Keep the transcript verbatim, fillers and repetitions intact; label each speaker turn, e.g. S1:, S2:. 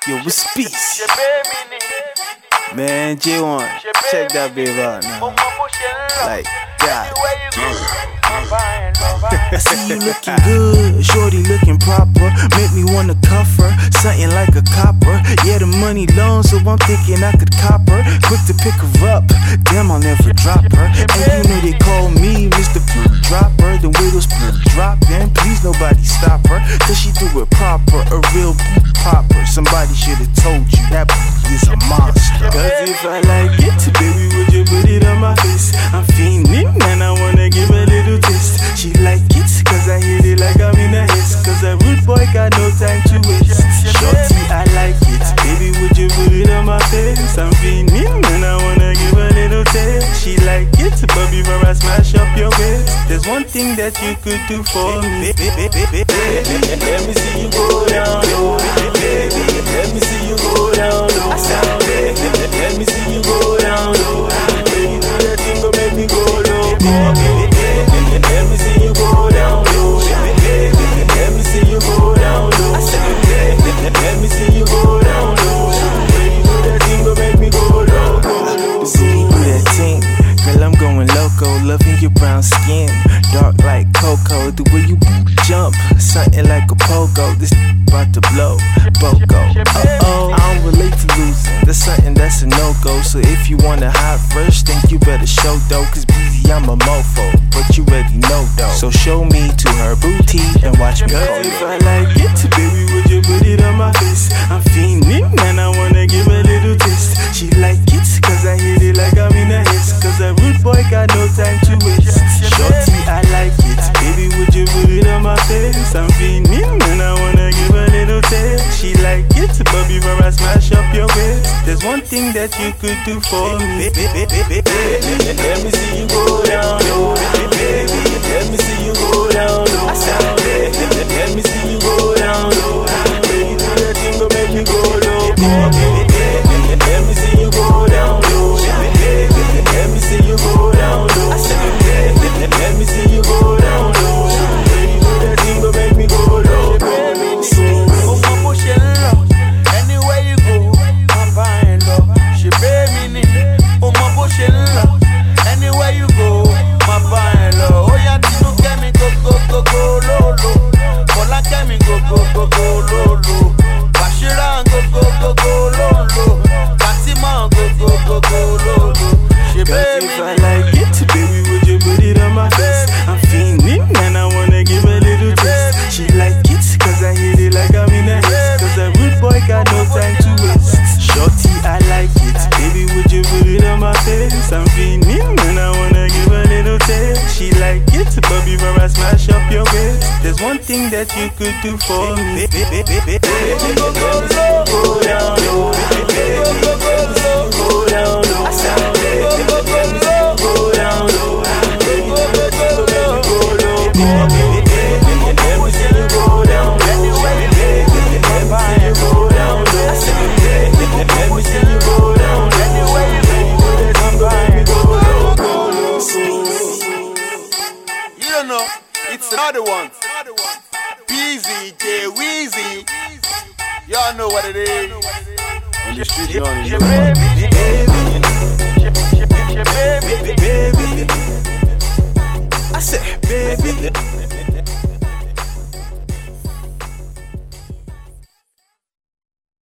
S1: Yo, what's peace? Man, J one, check that baby out now. Like, God. I see you looking good, shorty looking proper. Make me wanna cuff her, something like a copper. Yeah, the money long, so I'm thinking I could cop her. Quick to pick her up, damn, I'll never drop her. And you know they call me Mister Fruit Dropper. The way those fruit dropping, please nobody stop her. Cause she do it proper, a real popper. Somebody should've told you that is a monster. Cause if I like it, baby, would you put it on my face? I'm fiending and I wanna give a little taste. She like it, cause I hit it like I'm in a haste. Cause a rude boy got no time to waste. Shorty, I like it, baby, would you put it on my face? I'm fiending and I wanna give a little taste. She like it, but before I smash up your waist, there's one thing that you could do for me. Let me see you go down low, baby. Let me see you go down low. Let me see you go down low. Baby, do that thing go make me go low. Let me see you go down low. Let me see you go down low. Let me see you go down low. Baby, do that thing go make me go low. See you do that thing, girl, I'm going loco. Loving your brown skin, dark like cocoa. The way you jump, something like a pogo. This about to blow, Boko. Uh-oh, I don't relate to losing. That's something that's a no-go. So if you want a hot verse, then you better show though. Cause busy, I'm a mofo, but you already know though. So show me to her booty and watch me go. If I like it, baby, would you put it on my face? I'm fiending and I wanna give a little taste. She like it, cause I hit it like I'm in a haste. Cause a rude boy got no time to waste. Shorty, I like it, baby, would you put it on my face? I'm fiending and I wanna give a little taste. She like it, but before I smash up your waist, there's one thing that you could do for me. Let me see you go down low, baby. Let me see you go down low. Let me see you go down low. Baby, do that thing go make me go low. Let me see you go down low. Let me see you go down low. Let me see you go down low. Baby, do that thing go make me go low. Anywhere you go, I'm buying love. She pay me, oh my bullshit love. Anywhere you go, my buying love. Oh yeah, you get me go go go go low low. Bola get me go go go go low low. Bashira go go go go low low. Fatima go go go go low low. She pay me. If I like it, baby, would you put it on my face? I'm fiending and I wanna give a little taste. She like it, cause I hit it like I'm in a haste. Cause a rude boy got no time to waste. Shorty, I like it, baby, would you put it on my face? I'm fiending and I wanna give a little taste. She like it, but before I smash up your waist, there's one thing that you could do for me. Baby, go go low, go down low. Baby, go go low, go down low. Baby, go go low, go down low. Baby, go go low, go low. Let me see you go down low. Let me see you go down low. Let me see you go down low. Anywhere you go, let me go low. You don't know, it's another one. Peasy, J Weezy. Y'all know what it is. On the street, you on the baby, baby, baby. I said, baby.